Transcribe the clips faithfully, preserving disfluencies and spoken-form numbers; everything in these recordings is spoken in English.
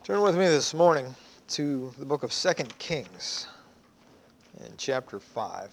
Turn with me this morning to the book of Second Kings in chapter five.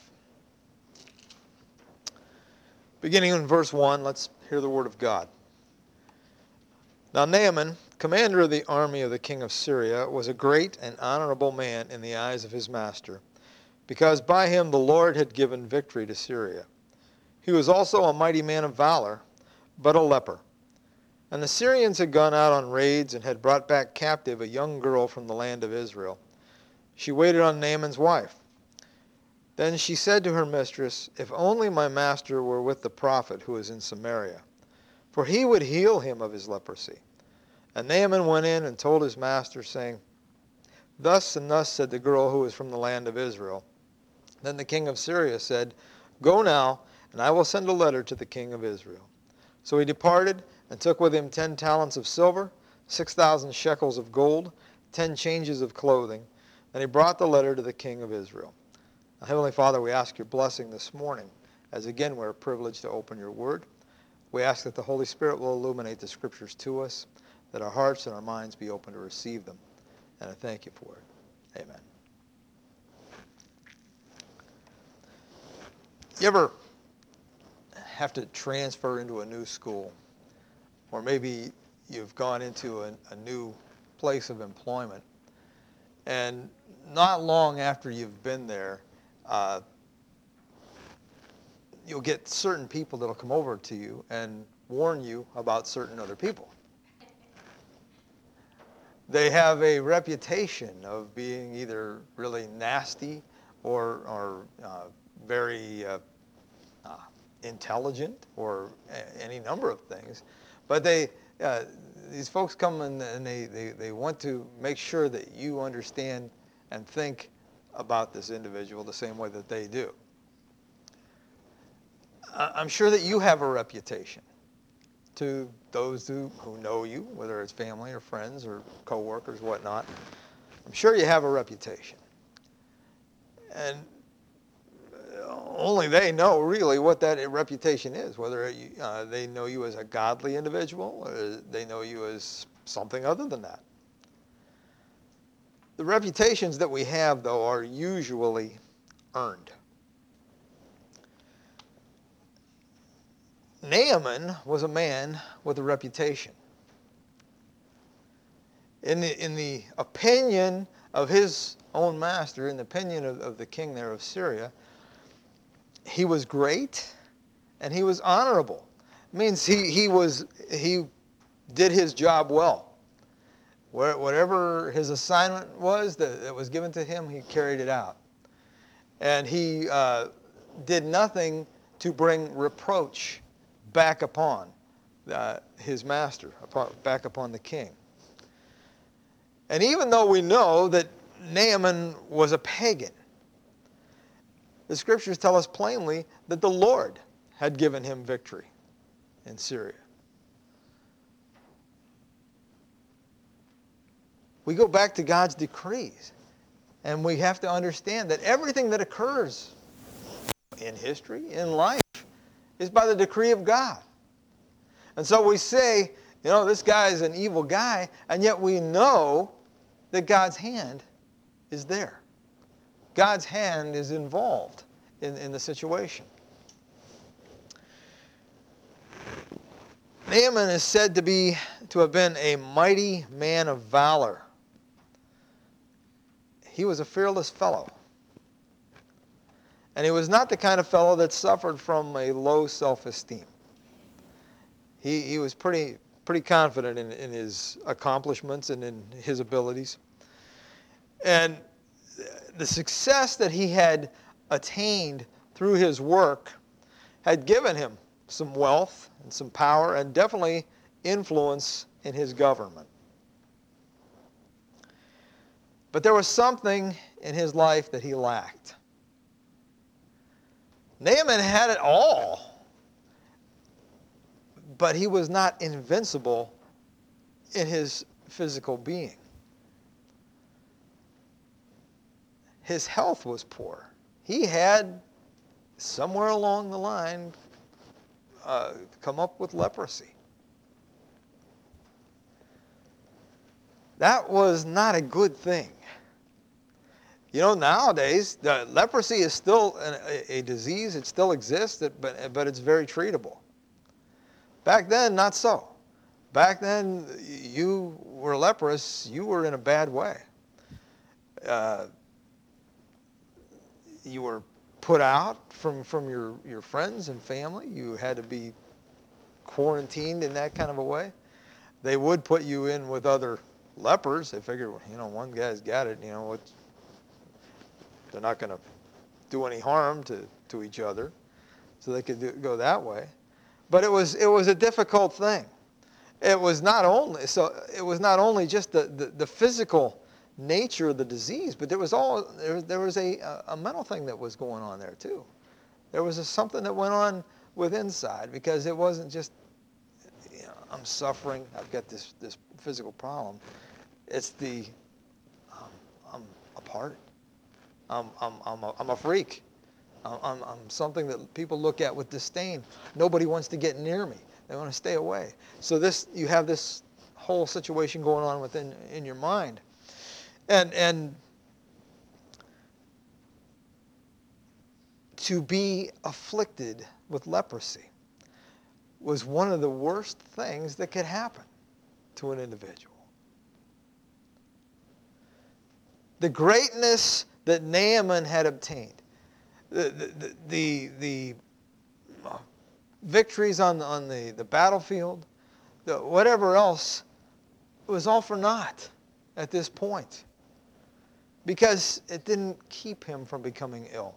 Beginning in verse one, let's hear the word of God. Now Naaman, commander of the army of the king of Syria, was a great and honorable man in the eyes of his master, because by him the Lord had given victory to Syria. He was also a mighty man of valor, but a leper. And the Syrians had gone out on raids and had brought back captive a young girl from the land of Israel. She waited on Naaman's wife. Then she said to her mistress, "If only my master were with the prophet who is in Samaria, for he would heal him of his leprosy." And Naaman went in and told his master, saying, "Thus and thus said the girl who is from the land of Israel." Then the king of Syria said, "Go now, and I will send a letter to the king of Israel." So he departed and took with him ten talents of silver, six thousand shekels of gold, ten changes of clothing. And he brought the letter to the king of Israel. Now, Heavenly Father, we ask your blessing this morning, as again we're privileged to open your word. We ask that the Holy Spirit will illuminate the scriptures to us, that our hearts and our minds be open to receive them. And I thank you for it. Amen. You ever have to transfer into a new school? Or maybe you've gone into a, a new place of employment, and not long after you've been there, uh, you'll get certain people that'll come over to you and warn you about certain other people. They have a reputation of being either really nasty or, or uh, very uh, uh, intelligent, or a- any number of things. But they, uh, these folks come in and they, they, they want to make sure that you understand and think about this individual the same way that they do. I'm sure that you have a reputation to those who, who know you, whether it's family or friends or coworkers, whatnot. I'm sure you have a reputation. And only they know really what that reputation is, whether uh, they know you as a godly individual or they know you as something other than that. The reputations that we have, though, are usually earned. Naaman was a man with a reputation. In the, in the opinion of his own master, in the opinion of, of the king there of Syria, he was great and he was honorable. It means he, he, was, he did his job well. Whatever his assignment was that, that was given to him, he carried it out. And he uh, did nothing to bring reproach back upon uh, his master, upon, back upon the king. And even though we know that Naaman was a pagan, the scriptures tell us plainly that the Lord had given him victory in Syria. We go back to God's decrees, and we have to understand that everything that occurs in history, in life, is by the decree of God. And so we say, you know, this guy is an evil guy, and yet we know that God's hand is there. God's hand is involved in, in the situation. Naaman is said to be to have been a mighty man of valor. He was a fearless fellow. And he was not the kind of fellow that suffered from a low self-esteem. He, he was pretty, pretty confident in, in his accomplishments and in his abilities. And the success that he had attained through his work had given him some wealth and some power and definitely influence in his government. But there was something in his life that he lacked. Naaman had it all, but he was not invincible in his physical being. His health was poor. He had, somewhere along the line, uh, come up with leprosy. That was not a good thing. You know, nowadays, the leprosy is still a, a disease. It still exists, but, but it's very treatable. Back then, not so. Back then, you were leprous, you were in a bad way. Uh, you were put out from, from your, your friends and family. You had to be quarantined in that kind of a way. They would put you in with other lepers. They figured, you know, one guy's got it, you know, what, they're not going to do any harm to, to each other. So they could do, go that way. But it was, it was a difficult thing. It was not only, so it was not only just the, the, the physical nature of the disease, but there was all there was, there was a, a mental thing that was going on there too. There was a, something that went on with inside, because it wasn't just, you know, I'm suffering, I've got this this physical problem. It's the um, I'm apart. I'm I'm I'm a, I'm a freak. I'm, I'm I'm something that people look at with disdain. Nobody wants to get near me. They want to stay away. So this, you have this whole situation going on within in your mind. And and to be afflicted with leprosy was one of the worst things that could happen to an individual. The greatness that Naaman had obtained, the the the, the victories on, on the, the battlefield, the, whatever else, it was all for naught at this point, because it didn't keep him from becoming ill.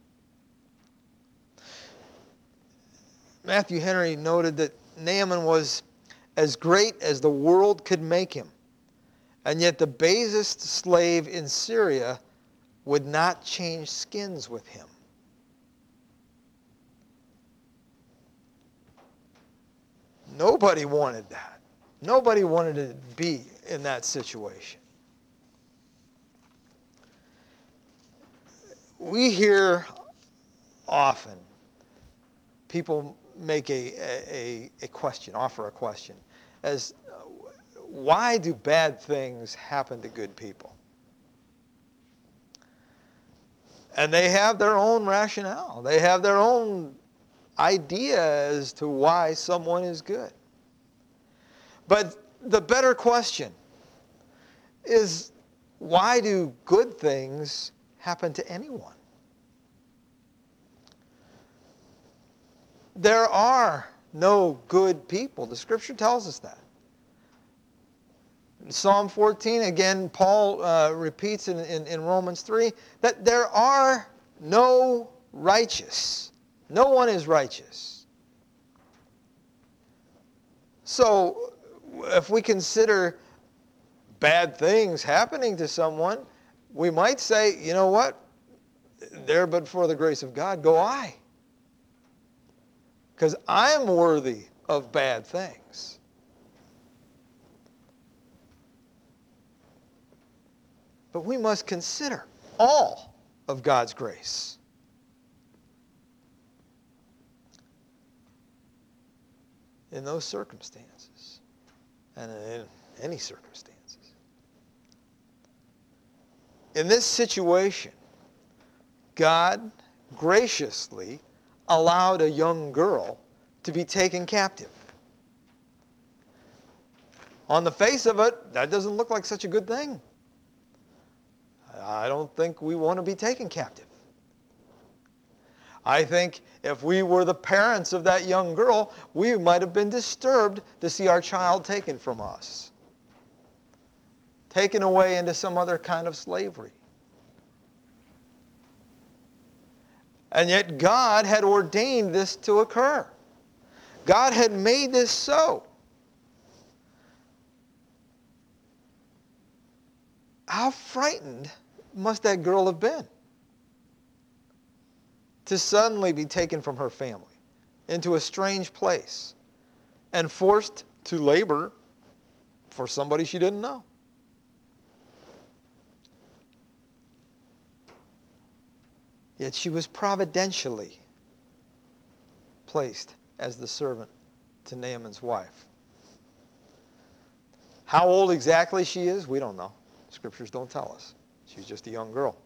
Matthew Henry noted that Naaman was as great as the world could make him, and yet the basest slave in Syria would not change skins with him. Nobody wanted that. Nobody wanted to be in that situation. We hear often people make a, a, a question, offer a question, as why do bad things happen to good people? And they have their own rationale. They have their own idea as to why someone is good. But the better question is, why do good things happen to anyone? There are no good people. The Scripture tells us that. In Psalm fourteen, again, Paul uh, repeats in, in, in Romans three, that there are no righteous. No one is righteous. So, if we consider bad things happening to someone, we might say, you know what? There but for the grace of God go I. Because I am worthy of bad things. But we must consider all of God's grace. In those circumstances, and in any circumstances. In this situation, God graciously allowed a young girl to be taken captive. On the face of it, that doesn't look like such a good thing. I don't think we want to be taken captive. I think if we were the parents of that young girl, we might have been disturbed to see our child taken from us, taken away into some other kind of slavery. And yet God had ordained this to occur. God had made this so. How frightened must that girl have been to suddenly be taken from her family into a strange place and forced to labor for somebody she didn't know. Yet she was providentially placed as the servant to Naaman's wife. How old exactly she is, we don't know. Scriptures don't tell us. She's just a young girl.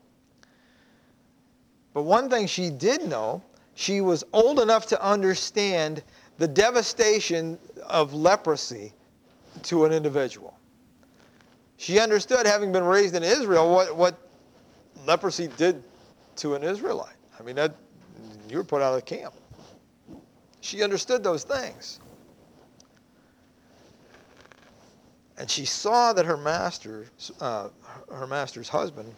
But one thing she did know, she was old enough to understand the devastation of leprosy to an individual. She understood, having been raised in Israel, what, what leprosy did to an Israelite. I mean, that, you were put out of the camp. She understood those things. And she saw that her master, uh, her master's husband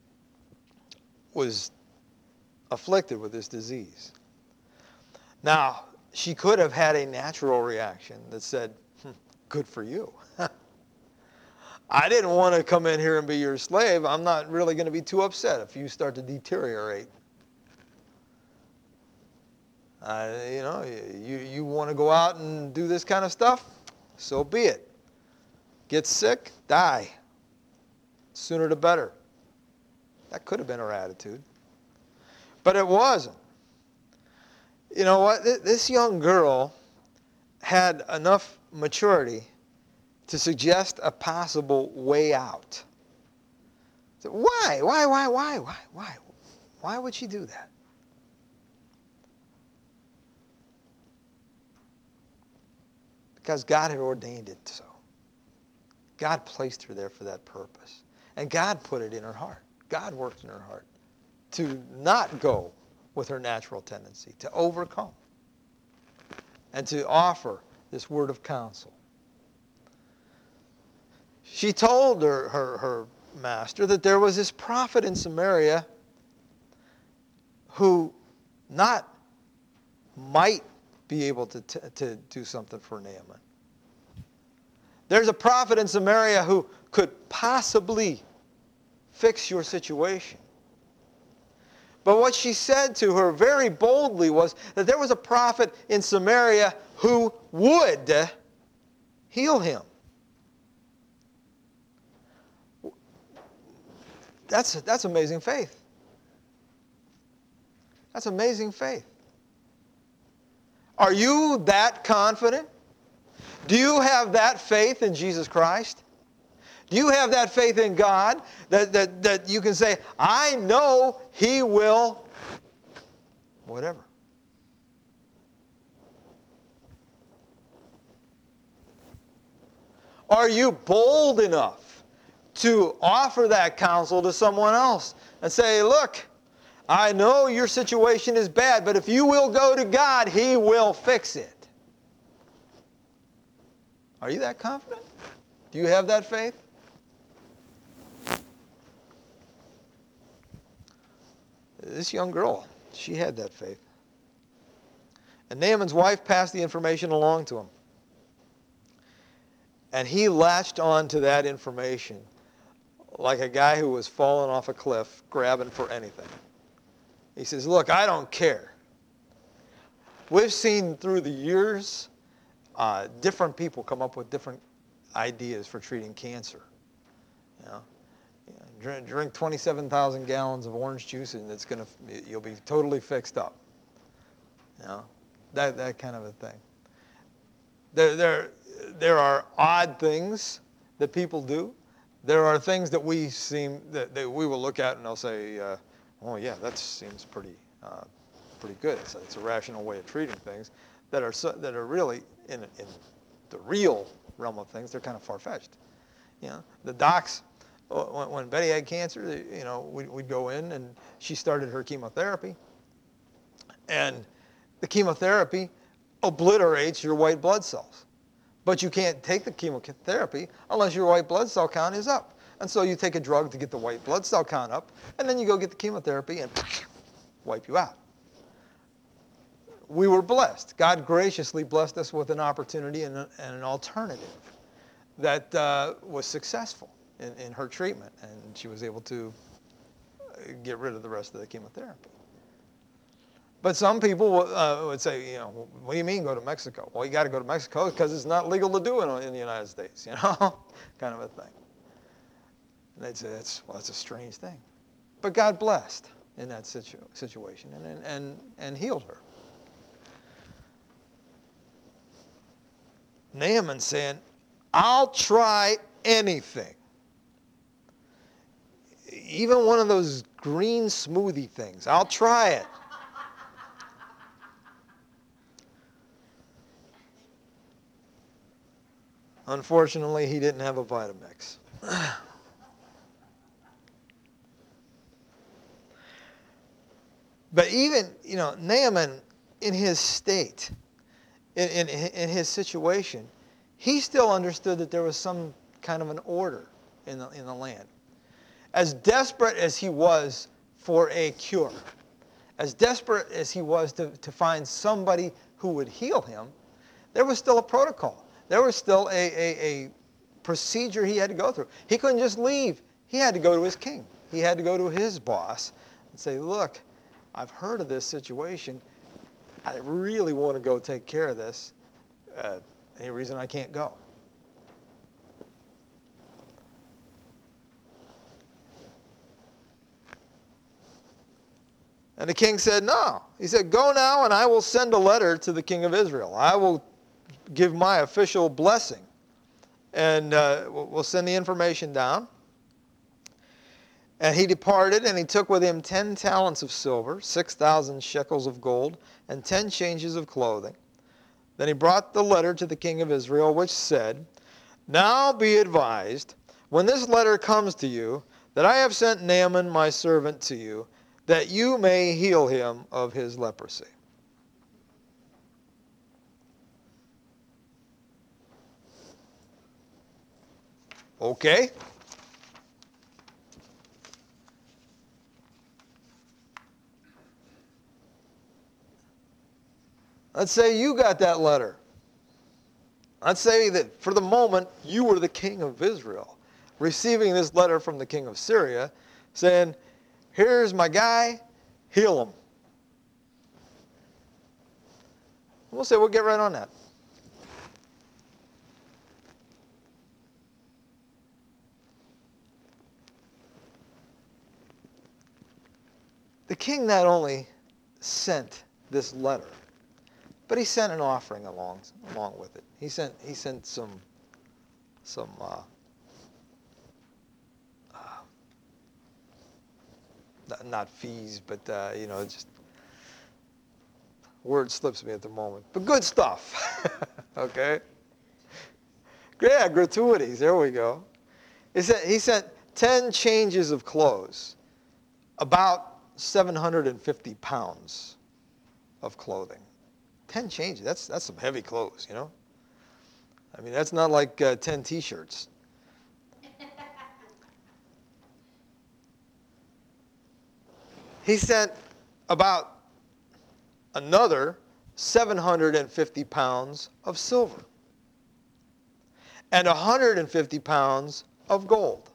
was afflicted with this disease. Now, she could have had a natural reaction that said, hm, good for you. I didn't want to come in here and be your slave. I'm not really going to be too upset if you start to deteriorate. Uh, you know, you, you want to go out and do this kind of stuff? So be it. Get sick, die. Sooner the better. That could have been her attitude. But it wasn't. You know what? This young girl had enough maturity to suggest a possible way out. So why? Why, why, why, why, why? Why would she do that? Because God had ordained it so. God placed her there for that purpose. And God put it in her heart. God worked in her heart to not go with her natural tendency, to overcome, and to offer this word of counsel. She told her, her, her master that there was this prophet in Samaria who not might be able to, t- to do something for Naaman. There's a prophet in Samaria who could possibly fix your situation. But what she said to her very boldly was that there was a prophet in Samaria who would heal him. That's, that's amazing faith. That's amazing faith. Are you that confident? Do you have that faith in Jesus Christ? Do you have that faith in God that, that, that you can say, I know He will, whatever. Are you bold enough to offer that counsel to someone else and say, look, I know your situation is bad, but if you will go to God, He will fix it. Are you that confident? Do you have that faith? This young girl, she had that faith. And Naaman's wife passed the information along to him. And he latched on to that information like a guy who was falling off a cliff, grabbing for anything. He says, look, I don't care. We've seen through the years uh, different people come up with different ideas for treating cancer. You know, drink, drink twenty-seven thousand gallons of orange juice and it's gonna, you'll be totally fixed up. You know, that, that kind of a thing. There, there, there are odd things that people do. There are things that we seem that, that we will look at and they'll say, uh, "Oh yeah, that seems pretty, uh, pretty good." It's a, it's a rational way of treating things that are so, that are really in in the real realm of things. They're kind of far-fetched. You know, the docs. When, when Betty had cancer, you know, we'd, we'd go in and she started her chemotherapy, and the chemotherapy obliterates your white blood cells. But you can't take the chemotherapy unless your white blood cell count is up. And so you take a drug to get the white blood cell count up, and then you go get the chemotherapy and wipe you out. We were blessed. God graciously blessed us with an opportunity and, a, and an alternative that uh, was successful in, in her treatment, and she was able to get rid of the rest of the chemotherapy. But some people uh, would say, you know, what do you mean go to Mexico? Well, you got to go to Mexico because it's not legal to do it in the United States, you know, kind of a thing. And they'd say, that's, well, that's a strange thing. But God blessed in that situ- situation and, and, and healed her. Naaman saying, I'll try anything. Even one of those green smoothie things. I'll try it. Unfortunately, he didn't have a Vitamix. But even, you know, Naaman, in his state, in, in, in his situation, he still understood that there was some kind of an order in the, in the land. As desperate as he was for a cure, as desperate as he was to, to find somebody who would heal him, there was still a protocol. There was still a, a, a procedure he had to go through. He couldn't just leave. He had to go to his king. He had to go to his boss and say, look, I've heard of this situation. I really want to go take care of this. Uh, any reason I can't go? And the king said, no. He said, go now and I will send a letter to the king of Israel. I will give my official blessing. And uh, we'll send the information down. And he departed, and he took with him ten talents of silver, six thousand shekels of gold, and ten changes of clothing. Then he brought the letter to the king of Israel, which said, now be advised, when this letter comes to you, that I have sent Naaman my servant to you, that you may heal him of his leprosy. Okay. Let's say you got that letter. Let's say that for the moment you were the king of Israel, receiving this letter from the king of Syria, saying, here's my guy, heal him. We'll say, we'll get right on that. The king not only sent this letter, but he sent an offering along along with it. He sent he sent some some uh, uh, not fees, but uh, you know, just word slips me at the moment. But good stuff. Okay. Yeah, gratuities. There we go. He sent he sent ten changes of clothes, about seven hundred fifty pounds of clothing. ten changes. That's that's some heavy clothes, you know. I mean, that's not like uh, ten T-shirts. He sent about another seven hundred fifty pounds of silver and one hundred fifty pounds of gold.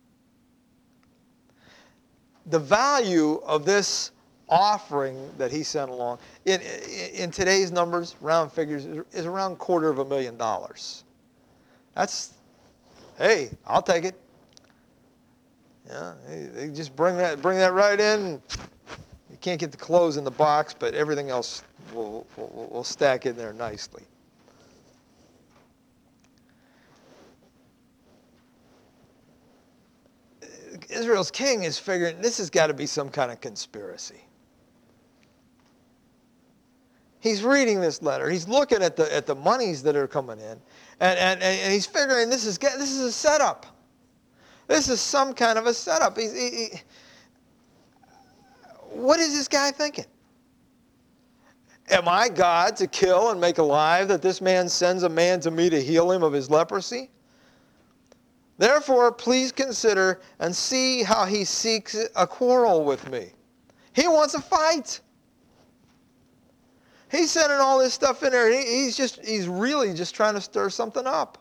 The value of this offering that he sent along, in, in, in today's numbers, round figures, is around a quarter of a million dollars. That's, hey, I'll take it. Yeah, they just bring that bring that right in. You can't get the clothes in the box, but everything else will will, will stack in there nicely. Israel's king is figuring this has got to be some kind of conspiracy. He's reading this letter. He's looking at the at the monies that are coming in, and and, and he's figuring this is this is a setup. This is some kind of a setup. He's, he, he, what is this guy thinking? Am I God to kill and make alive that this man sends a man to me to heal him of his leprosy? Therefore, please consider and see how he seeks a quarrel with me. He wants a fight. He's sending all this stuff in there. He, he's just, he's really just trying to stir something up.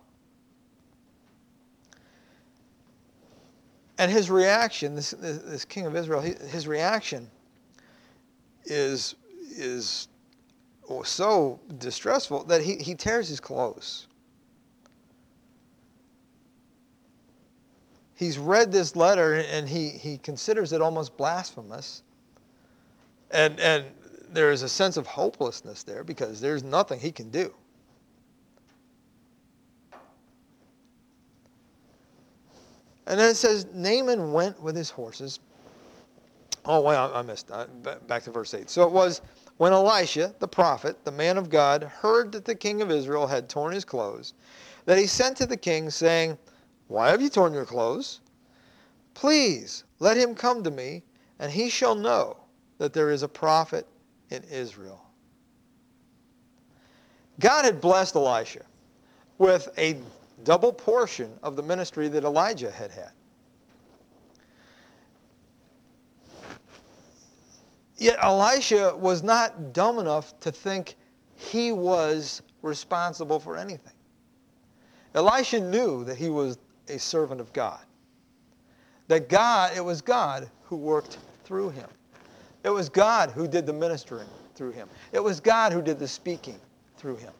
And his reaction, this, this, this king of Israel, his reaction is, is so distressful that he, he tears his clothes. He's read this letter and he, he considers it almost blasphemous. And, and there is a sense of hopelessness there because there's nothing he can do. And then it says, Naaman went with his horses. Oh, wait, I missed. Uh, back to verse eight. So it was when Elisha, the prophet, the man of God, heard that the king of Israel had torn his clothes, that he sent to the king, saying, Why have you torn your clothes? Please let him come to me, and he shall know that there is a prophet in Israel. God had blessed Elisha with a double portion of the ministry that Elijah had had. Yet Elisha was not dumb enough to think he was responsible for anything. Elisha knew that he was a servant of God. That God, it was God who worked through him. It was God who did the ministering through him. It was God who did the speaking through him.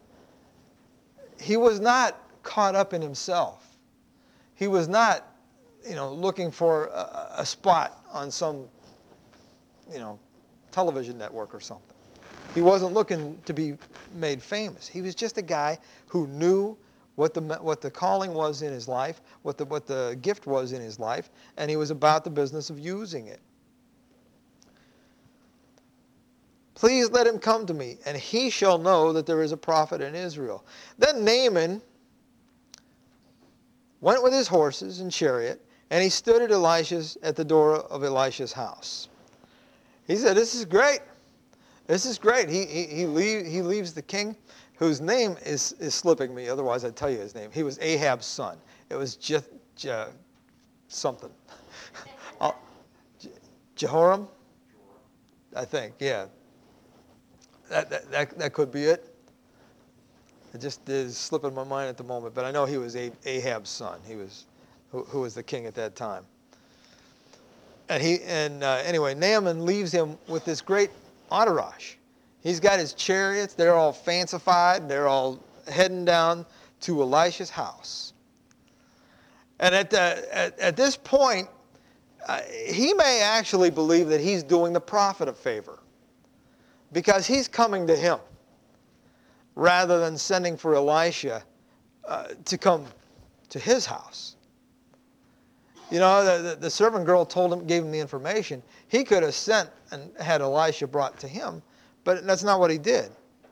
He was not caught up in himself. He was not, you know, looking for a, a spot on some, you know, television network or something. He wasn't looking to be made famous. He was just a guy who knew what the what the calling was in his life, what the what the gift was in his life, and he was about the business of using it. Please let him come to me, and he shall know that there is a prophet in Israel. Then Naaman went with his horses and chariot, and he stood at Elisha's at the door of Elisha's house. He said, "This is great. This is great." He he he, leave, he leaves the king, whose name is is slipping me. Otherwise, I'd tell you his name. He was Ahab's son. It was Je, Je, something. Je, Jehoram, I think. Yeah. That, that, that, that could be it. It just is slipping my mind at the moment. But I know he was Ahab's son. He was, who, who was the king at that time. And he and uh, anyway, Naaman leaves him with this great entourage. He's got his chariots. They're all fancified. They're all heading down to Elisha's house. And at the, at, at this point, uh, he may actually believe that he's doing the prophet a favor, because he's coming to him rather than sending for Elisha uh, to come to his house. You know, the, the, the servant girl told him, gave him the information. He could have sent and had Elisha brought to him, but that's not what he did.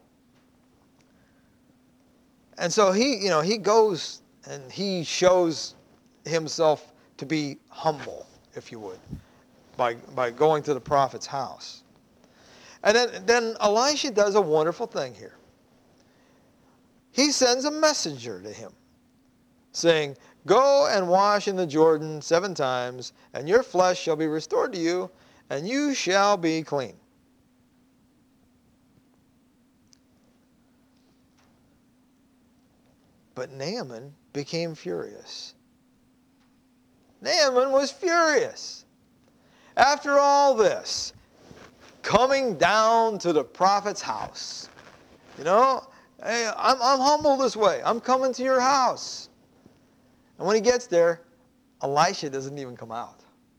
And so he, you know, he goes and he shows himself to be humble, if you would, by, by going to the prophet's house. And then, then Elisha does a wonderful thing here. He sends a messenger to him, saying, Go and wash in the Jordan seven times, and your flesh shall be restored to you, and you shall be clean. But Naaman became furious. Naaman was furious. After all this, coming down to the prophet's house. You know, hey, I'm, I'm humble this way. I'm coming to your house. And when he gets there, Elisha doesn't even come out.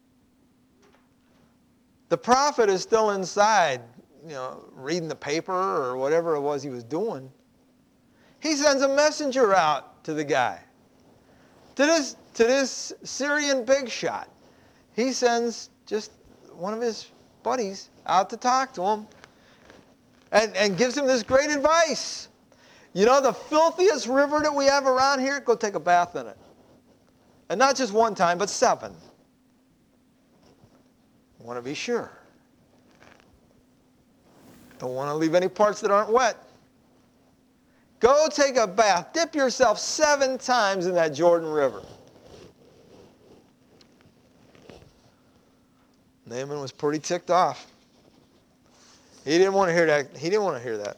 The prophet is still inside, you know, reading the paper or whatever it was he was doing. He sends a messenger out to the guy. To this, to this Syrian big shot. He sends just one of his buddies out to talk to him and, and gives him this great advice. You know, the filthiest river that we have around here, go take a bath in it. And not just one time, but seven. You want to be sure. Don't want to leave any parts that aren't wet. Go take a bath. Dip yourself seven times in that Jordan River. Naaman was pretty ticked off. He didn't want to hear that. He didn't want to hear that.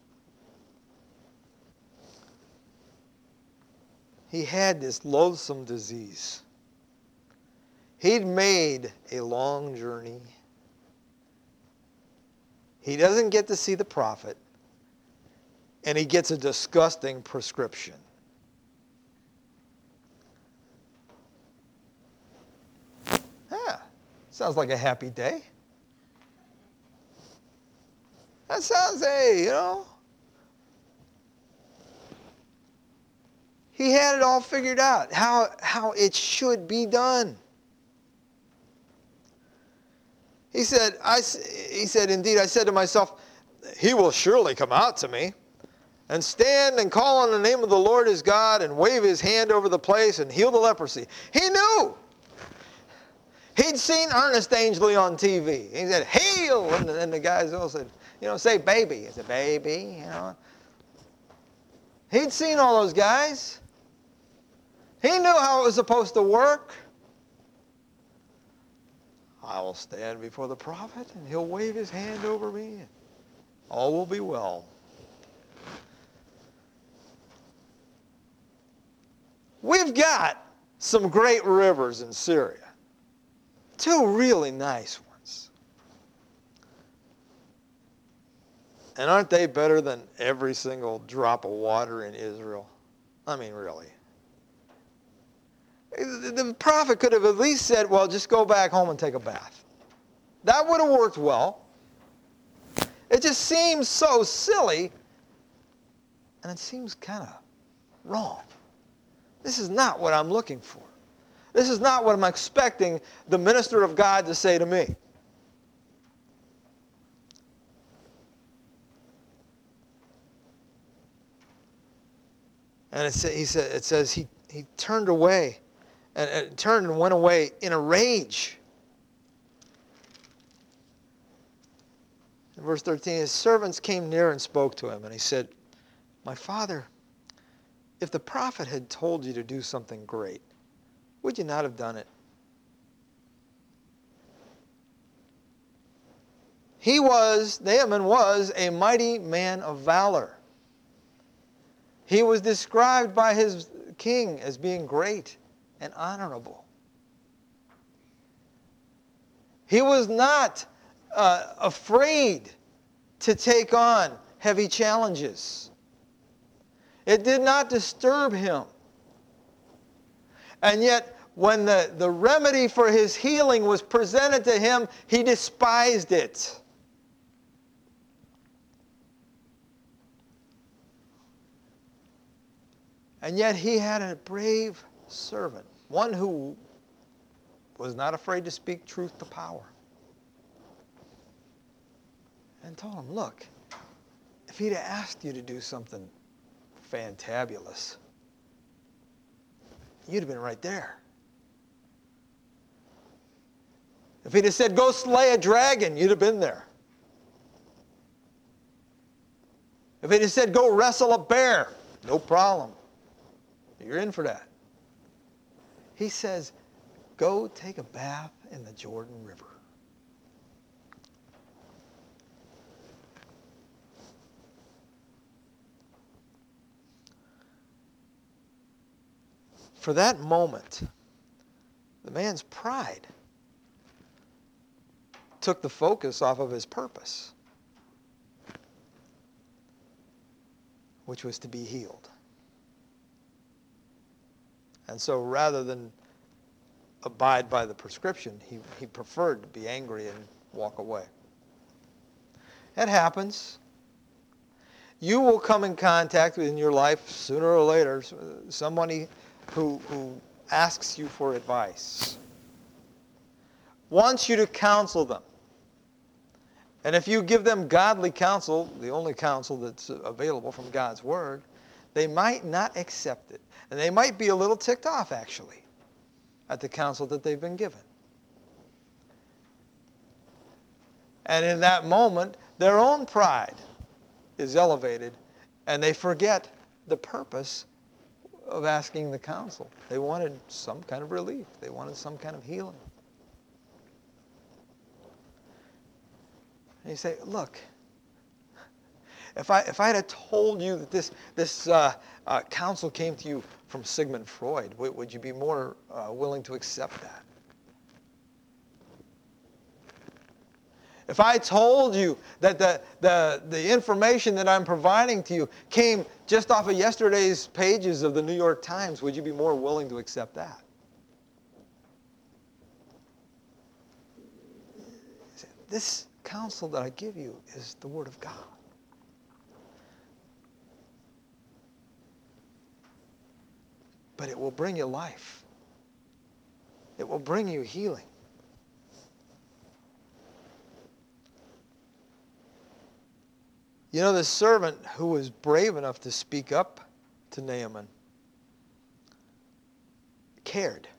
He had this loathsome disease. He'd made a long journey. He doesn't get to see the prophet, and he gets a disgusting prescription. Yeah, sounds like a happy day. That sounds, hey, you know. He had it all figured out, how, how it should be done. He said, I, he said, indeed, I said to myself, he will surely come out to me and stand and call on the name of the Lord his God and wave his hand over the place and heal the leprosy. He knew. He'd seen Ernest Angley on T V. He said, heal! And the, and the guys all said, you know, say baby. He said, baby, you know. He'd seen all those guys. He knew how it was supposed to work. I will stand before the prophet, and he'll wave his hand over me, and all will be well. We've got some great rivers in Syria. Two really nice ones. And aren't they better than every single drop of water in Israel? I mean, really. The prophet could have at least said, well, just go back home and take a bath. That would have worked well. It just seems so silly, and it seems kind of wrong. This is not what I'm looking for. This is not what I'm expecting the minister of God to say to me. And it, sa- he sa- it says he, he turned away, and, and turned and went away in a rage. In verse thirteen, his servants came near and spoke to him, and he said, my father, if the prophet had told you to do something great, would you not have done it? He was, Naaman was, a mighty man of valor. He was described by his king as being great and honorable. He was not uh, afraid to take on heavy challenges. It did not disturb him. And yet, when the, the remedy for his healing was presented to him, he despised it. And yet he had a brave servant, one who was not afraid to speak truth to power. And told him, look, if he'd have asked you to do something fantabulous, you'd have been right there. If he'd have said, go slay a dragon, you'd have been there. If he'd have said, go wrestle a bear, no problem. You're in for that. He says, go take a bath in the Jordan River. For that moment, the man's pride took the focus off of his purpose, which was to be healed. And so rather than abide by the prescription, he, he preferred to be angry and walk away. It happens. You will come in contact with, in your life sooner or later, somebody who, who asks you for advice, wants you to counsel them. And if you give them godly counsel, the only counsel that's available from God's Word, they might not accept it. And they might be a little ticked off, actually, at the counsel that they've been given. And in that moment, their own pride is elevated, and they forget the purpose of asking the counsel. They wanted some kind of relief. They wanted some kind of healing. And you say, look, if I if I had told you that this this uh, uh, counsel came to you from Sigmund Freud, would, would you be more uh, willing to accept that? If I told you that the, the, the information that I'm providing to you came just off of yesterday's pages of the New York Times, would you be more willing to accept that? This counsel that I give you is the Word of God. but it will bring you life. It will bring you healing. You know, the servant who was brave enough to speak up to Naaman cared.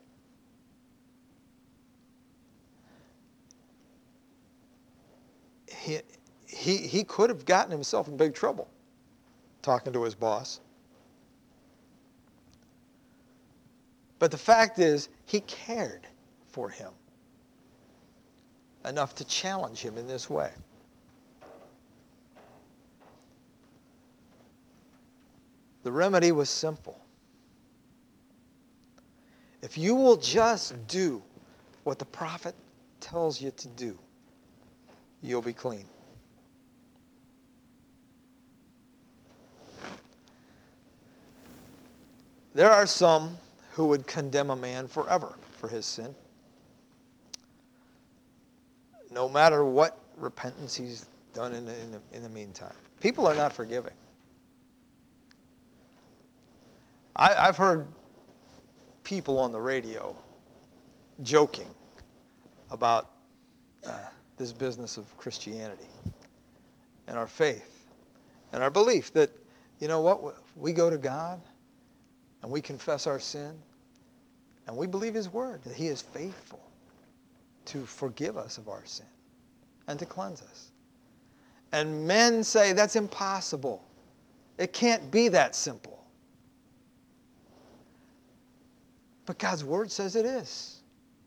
He, he, he could have gotten himself in big trouble talking to his boss. But the fact is, he cared for him enough to challenge him in this way. The remedy was simple. If you will just do what the prophet tells you to do, you'll be clean. There are some who would condemn a man forever for his sin, no matter what repentance he's done in the, in the, in the meantime. People are not forgiving. I, I've heard people on the radio joking about uh, this business of Christianity and our faith and our belief that, you know what, we go to God and we confess our sin and we believe his word, that he is faithful to forgive us of our sin and to cleanse us. And men say that's impossible. It can't be that simple. But God's word says it is.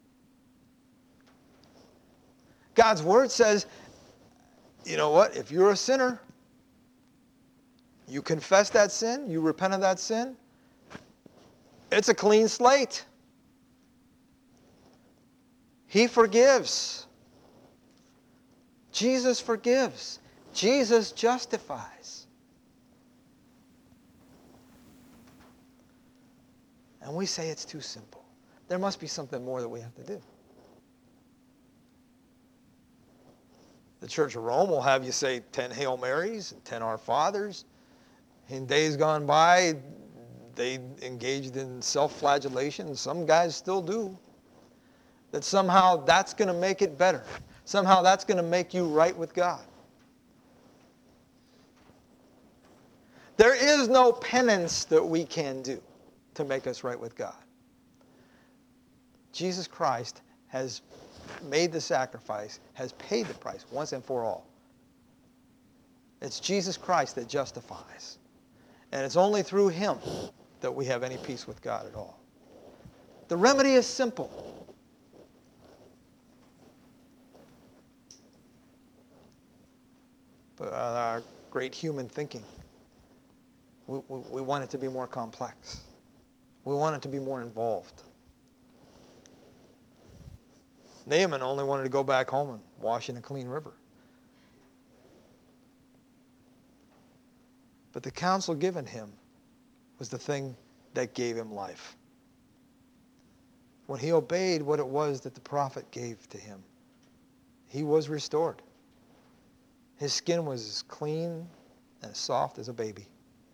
God's word says, you know what? If you're a sinner, you confess that sin, you repent of that sin, it's a clean slate. He forgives. Jesus forgives. Jesus justifies. And we say it's too simple. There must be something more that we have to do. The Church of Rome will have you say ten Hail Marys and ten Our Fathers. In days gone by, they engaged in self-flagellation. Some guys still do. That somehow that's going to make it better. Somehow that's going to make you right with God. There is no penance that we can do to make us right with God. Jesus Christ has made the sacrifice, has paid the price once and for all. It's Jesus Christ that justifies. And it's only through him that we have any peace with God at all. The remedy is simple. But our great human thinking, we, we, we want it to be more complex. We want it to be more involved. Naaman only wanted to go back home and wash in a clean river. But the counsel given him was the thing that gave him life. When he obeyed what it was that the prophet gave to him, he was restored. His skin was as clean and as soft as a baby.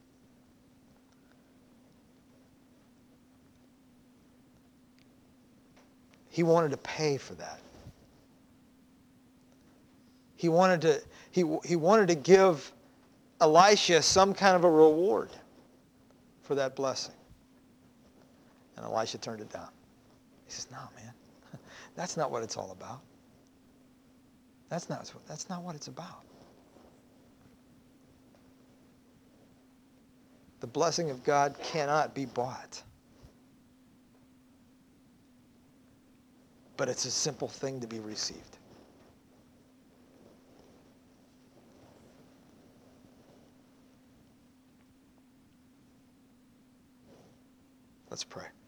He wanted to pay for that. He wanted to, he, he wanted to give Elisha some kind of a reward for that blessing. And Elisha turned it down. He says, no, man, that's not what it's all about. That's not, that's not what it's about. The blessing of God cannot be bought. But it's a simple thing to be received. Let's pray.